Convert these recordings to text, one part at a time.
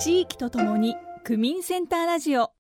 地域とともに区民センターラジオ。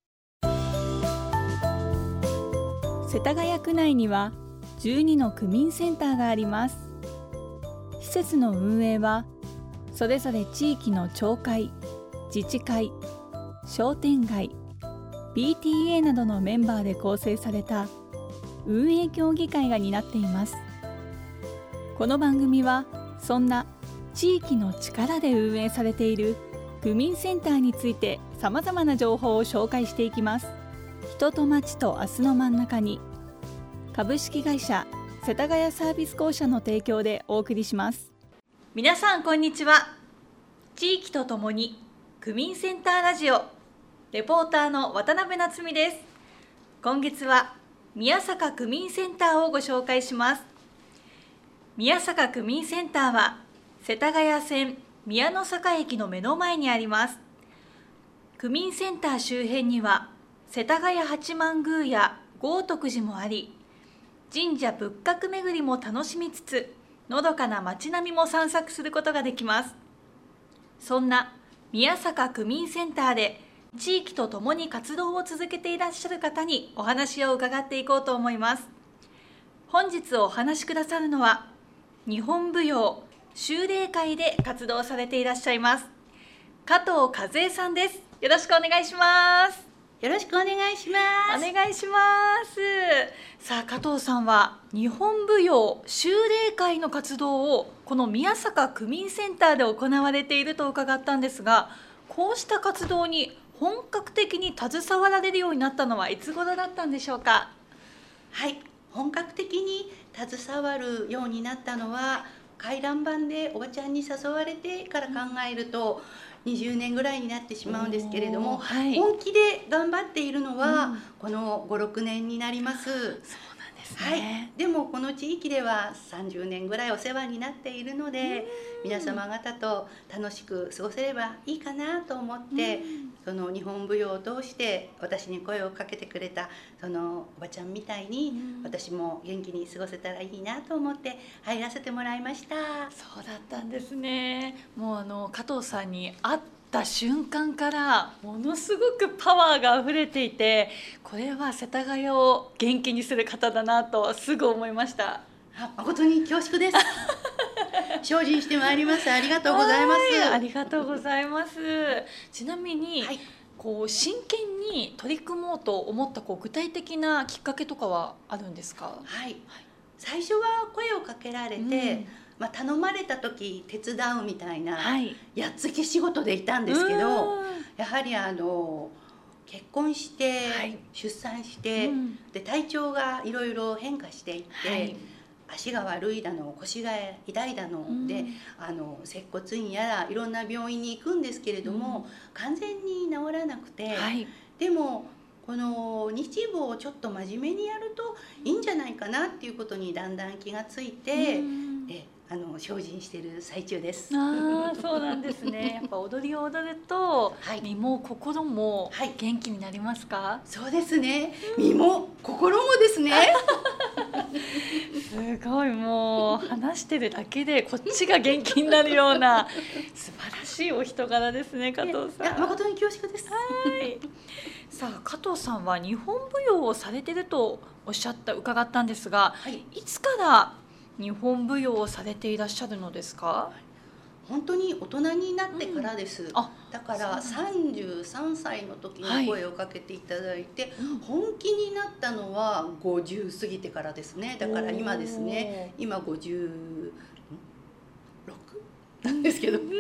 世田谷区内には12の区民センターがあります。施設の運営はそれぞれ地域の町会、自治会、商店街、PTA などのメンバーで構成された運営協議会が担っています。この番組はそんな地域の力で運営されている区民センターについてさまざまな情報を紹介していきます。人と町と明日の真ん中に、株式会社世田谷サービス公社の提供でお送りします。皆さんこんにちは。地域とともに区民センターラジオ、レポーターの渡辺夏美です。今月は宮坂区民センターをご紹介します。宮坂区民センターは世田谷線宮の坂駅の目の前にあります。区民センター周辺には世田谷八幡宮や豪徳寺もあり、神社仏閣巡りも楽しみつつ、のどかな街並みも散策することができます。そんな宮坂区民センターで地域とともに活動を続けていらっしゃる方にお話を伺っていこうと思います。本日お話しくださるのは、日本舞踊修練会で活動されていらっしゃいます加藤和恵さんです。よろしくお願いします。 よろしくお願いします。 お願いします。さあ、加藤さんは日本舞踊修練会の活動をこの宮坂区民センターで行われていると伺ったんですが、こうした活動に本格的に携わられるようになったのはいつ頃だったんでしょうか？ はい、本格的に携わるようになったのは、回覧板でおばちゃんに誘われてから考えると20年ぐらいになってしまうんですけれども、 はい、 本気で頑張っているのはこの5、6年になります。 そうなんですね。 はい、でもこの地域では30年ぐらいお世話になっているので、皆様方と楽しく過ごせればいいかなと思って、その日本舞踊を通して私に声をかけてくれたそのおばちゃんみたいに、私も元気に過ごせたらいいなと思って入らせてもらいました。 そうだったんですね。もう加藤さんに会った瞬間からものすごくパワーがあふれていて、これは世田谷を元気にする方だなとすぐ思いました。 誠に恐縮です。精進してまいります。ありがとうございます。 ありがとうございます。ちなみに、こう真剣に取り組もうと思った具体的なきっかけとかはあるんですか？ はい、最初は声をかけられて、頼まれた時手伝うみたいな、やっつけ仕事でいたんですけど、やはり結婚して、出産して、で体調がいろいろ変化していって、足が悪いだの腰が痛いだので、接骨院やらいろんな病院に行くんですけれども、完全に治らなくて、でもこの日舞をちょっと真面目にやるといいんじゃないかなっていうことにだんだん気がついて、精進している最中です。 そうなんですね。やっぱ踊りを踊ると、身も心も元気になりますか？ そうですね。身も心もですね。 すごい、もう話してるだけでこっちが元気になるような素晴らしいお人柄ですね、加藤さん。 誠に恐縮です。 さあ、加藤さんは日本舞踊をされてると伺ったんですが、いつから日本舞踊をされていらっしゃるのですか？ 本当に大人になってからです。だから33歳の時に声をかけていただいて、本気になったのは50過ぎてからですね。だから今ですね、今56なんですけど。そう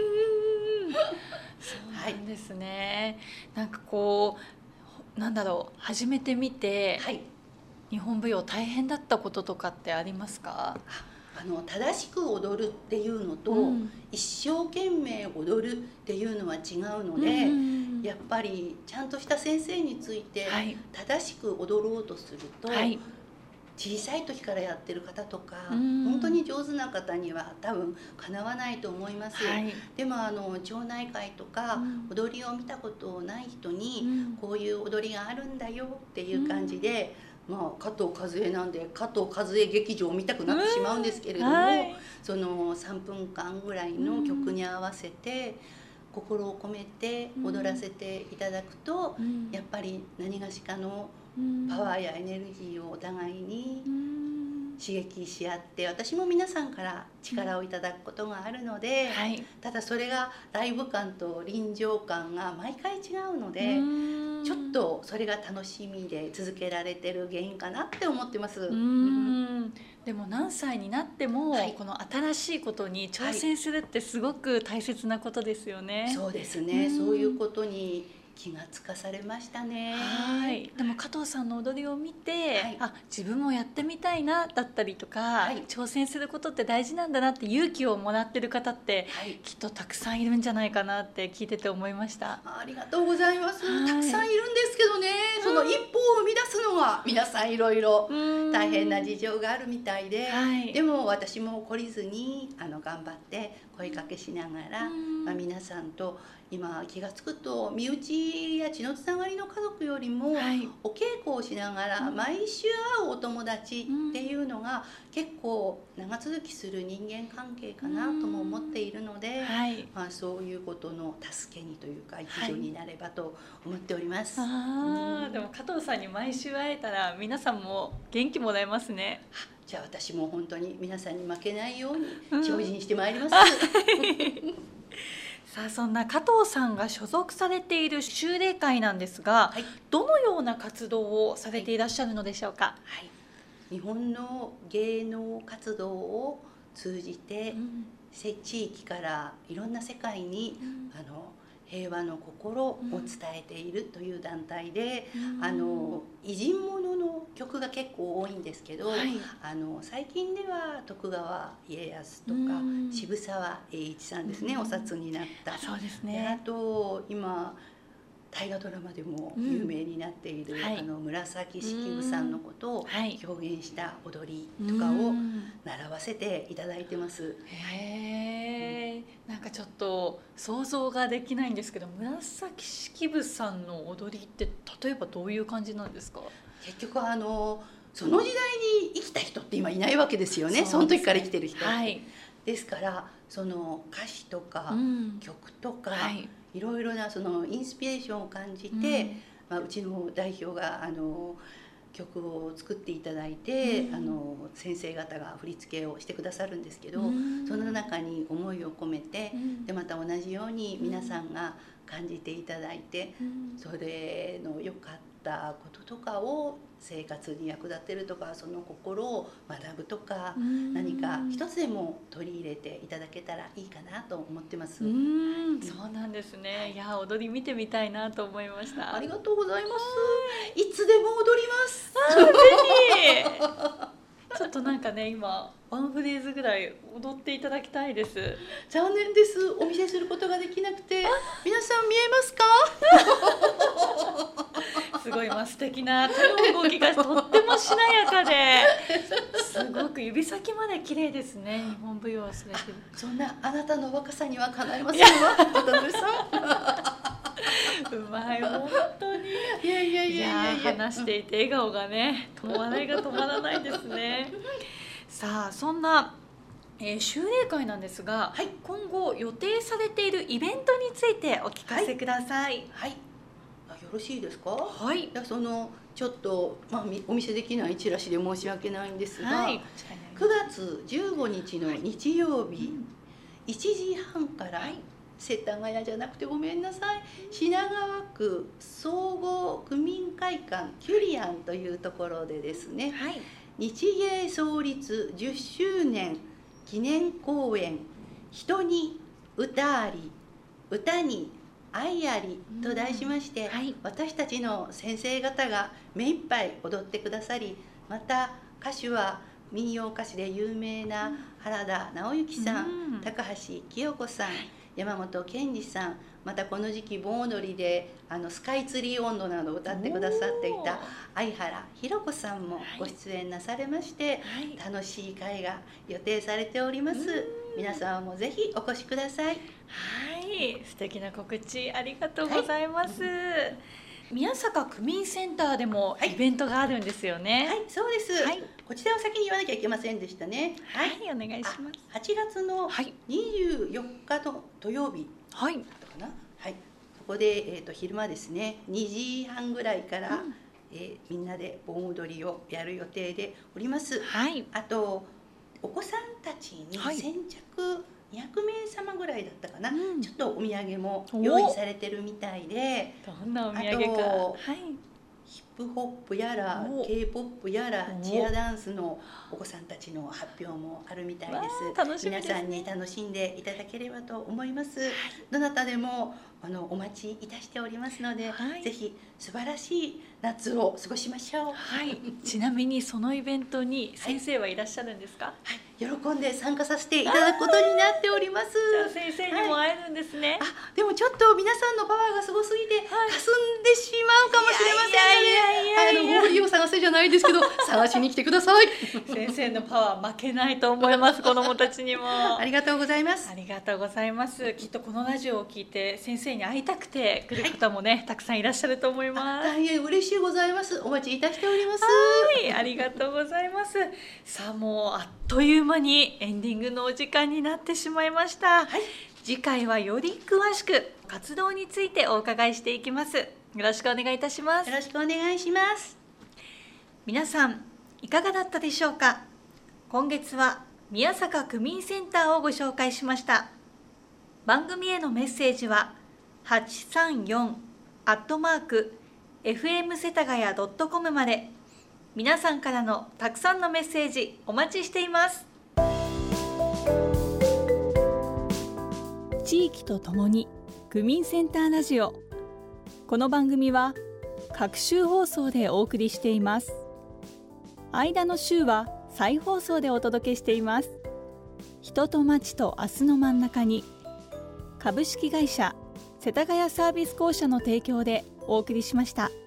なんですね。なんか始めてみて、日本舞踊大変だったこととかってありますか？ 正しく踊るっていうのと、一生懸命踊るっていうのは違うので、やっぱりちゃんとした先生について正しく踊ろうとすると、小さい時からやってる方とか、本当に上手な方には多分かなわないと思います。でも町内会とか踊りを見たことない人に、こういう踊りがあるんだよっていう感じで、加藤和恵なんで加藤和恵劇場を見たくなってしまうんですけれども、その3分間ぐらいの曲に合わせて心を込めて踊らせていただくと、やっぱり何がしかのパワーやエネルギーをお互いに刺激し合って、私も皆さんから力をいただくことがあるので、ただそれがライブ感と臨場感が毎回違うので、ちょっとそれが楽しみで続けられてる原因かなって思ってます。 でも何歳になっても、この新しいことに挑戦するってすごく大切なことですよね。 そうですね、そういうことに気がつかされましたね。 でも加藤さんの踊りを見て、自分もやってみたいなだったりとか、挑戦することって大事なんだなって勇気をもらってる方って、きっとたくさんいるんじゃないかなって聞いてて思いました。 ありがとうございます。たくさんいるんですけどね、その一歩を生み出すのは皆さんいろいろ大変な事情があるみたいで、でも私も懲りずに頑張って声かけしながら、皆さんと今気が付くと身内や血のつながりの家族よりもお稽古をしながら毎週会うお友達っていうのが結構長続きする人間関係かなとも思っているので、そういうことの助けにというか一助になればと思っております。 でも加藤さんに毎週会えたら皆さんも元気もらえますね。 じゃあ私も本当に皆さんに負けないように精進してまいります。 さあ、そんな加藤さんが所属されている修練会なんですが、どのような活動をされていらっしゃるのでしょうか。 日本の芸能活動を通じて、地域からいろんな世界に、平和の心を伝えているという団体で、偉人物の曲が結構多いんですけど、最近では徳川家康とか、渋沢栄一さんですね、お札になった。 そうですね。 あと今大河ドラマでも有名になっている、紫式部さんのことを表現した踊りとかを習わせていただいてます。 なんかちょっと想像ができないんですけど、紫式部さんの踊りって例えばどういう感じなんですか。 結局その時代に生きた人って今いないわけですよね。その時から生きてる人って、ですからその歌詞とか曲とか、いろいろなそのインスピレーションを感じて、うちの代表が曲を作っていただいて、先生方が振り付けをしてくださるんですけど、その中に思いを込めて、でまた同じように皆さんが感じていただいて、それの良かったこととかを生活に役立てるとか、その心を学ぶとか、何か一つでも取り入れていただけたらいいかなと思ってます。 そうなんですね。いや、踊り見てみたいなと思いました。 ありがとうございます。いつでも踊ります。 ぜひ。ちょっとなんかね、今ワンフレーズぐらい踊っていただきたいです。 残念です。お見せすることができなくて、皆さん見えますか？ すごい素敵な手の動きがとってもしなやかで、すごく指先まで綺麗ですね。日本舞踊をされてる。 そんなあなたの若さにはかないませんわ、渡辺さん。 うまい、本当に。 いや話していて笑顔がね、笑いが止まらないですね。さあ、そんな修練会なんですが、今後予定されているイベントについてお聞かせください。 よろしいですか。そのちょっと、お見せできないチラシで申し訳ないんですが、9月15日の日曜日、1時半から、世田谷じゃなくてごめんなさい、品川区総合区民会館キュリアンというところでですね、日芸創立10周年記念公演「人に歌あり歌に愛あり」と題しまして、私たちの先生方が目いっぱい踊ってくださり、また歌手は民謡歌手で有名な原田直之さん、高橋清子さん、山本健二さん、またこの時期盆踊りでスカイツリー音頭などを歌ってくださっていた相原弘子さんもご出演なされまして、楽しい会が予定されております。皆さんもぜひお越しください。 素敵な告知ありがとうございます。宮坂区民センターでもイベントがあるんですよね。 そうです。こちらを先に言わなきゃいけませんでしたね。 お願いします。 8月の24日の土曜日、 な、はい、そこで、昼間ですね2時半ぐらいから、みんなで盆踊りをやる予定でおります。 はい、 あとお子さんたちに先着200名様ぐらいだったかな、ちょっとお土産も用意されてるみたいで、 どんなお土産か。 ヒップホップやら K-POP やらチアダンスのお子さんたちの発表もあるみたいです。 楽しみですね。 皆さんに楽しんでいただければと思います。どなたでもお待ちいたしておりますので、ぜひ素晴らしい夏を過ごしましょう。 はい、ちなみにそのイベントに先生はいらっしゃるんですか？ はい、喜んで参加させていただくことになっております。 じゃあ先生にも会えるんですね。 でもちょっと皆さんのパワーがすごすぎて霞んでしまうかもしれませんので、ご無理を探せじゃないですけど探しに来てください。 先生のパワー負けないと思います。子どもたちにもありがとうございます。 ありがとうございます。きっとこのラジオを聞いて先生に会いたくて来る方もね、たくさんいらっしゃると思います。 大変嬉しいございます。お待ちいたしております。 はい、ありがとうございます。さあ、もうあっという間にエンディングのお時間になってしまいました。次回はより詳しく活動についてお伺いしていきます。よろしくお願いいたします。 よろしくお願いします。 皆さんいかがだったでしょうか。今月は宮坂区民センターをご紹介しました。番組へのメッセージは834@fm 世田谷.com まで。皆さんからのたくさんのメッセージお待ちしています。地域とともに区民センターラジオ。この番組は各週放送でお送りしています。間の週は再放送でお届けしています。人と町と明日の真ん中に、株式会社世田谷サービス公社の提供でお送りしました。